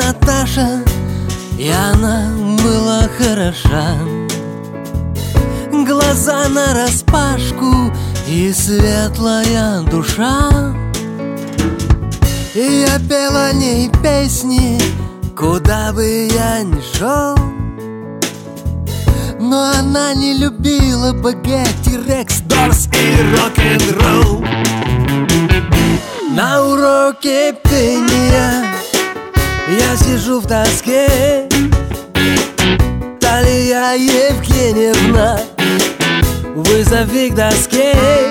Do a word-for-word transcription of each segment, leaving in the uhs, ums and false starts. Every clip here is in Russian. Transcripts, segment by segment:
Наташа, и она была хороша. Глаза нараспашку и светлая душа. И я пел о ней песни, куда бы я ни шел. Но она не любила багетти, Рекс, Дорс и рок-н-ролл. На уроке пения я сижу в тоске. Талия Евгеньевна, вызови к доске.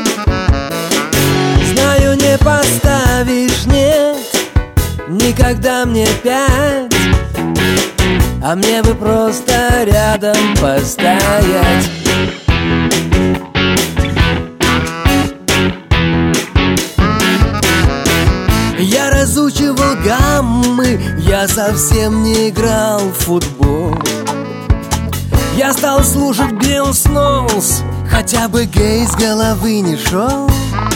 Знаю, не поставишь, нет, никогда мне пять. А мне бы просто рядом постоять. Я разучивал гаммы, я совсем не играл в футбол. Я стал слушать Билл Сноулс, хотя бы гей с головы не шел.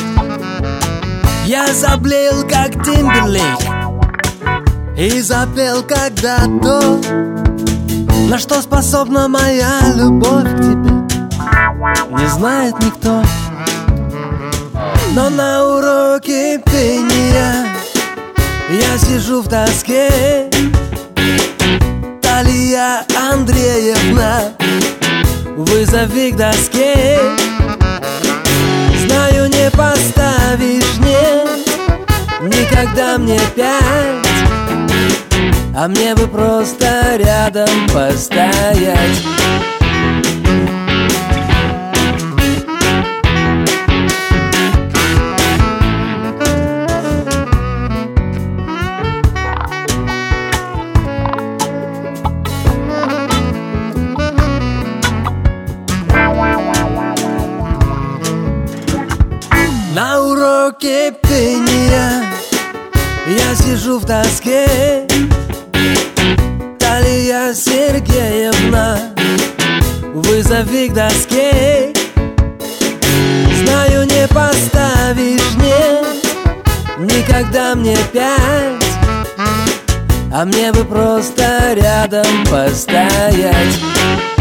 Я заблеял, как Тимберлейк, и запел когда-то. На что способна моя любовь к тебе, не знает никто. Но на уроке пения я сижу в тоске. Талия Андреевна, вызови к доске. Знаю, не поставишь, нет, никогда мне пять. А мне бы просто рядом постоять. На уроке пения я сижу в тоске. Талия Сергеевна, вызови к доске. Знаю, не поставишь, нет, никогда мне пять. А мне бы просто рядом постоять.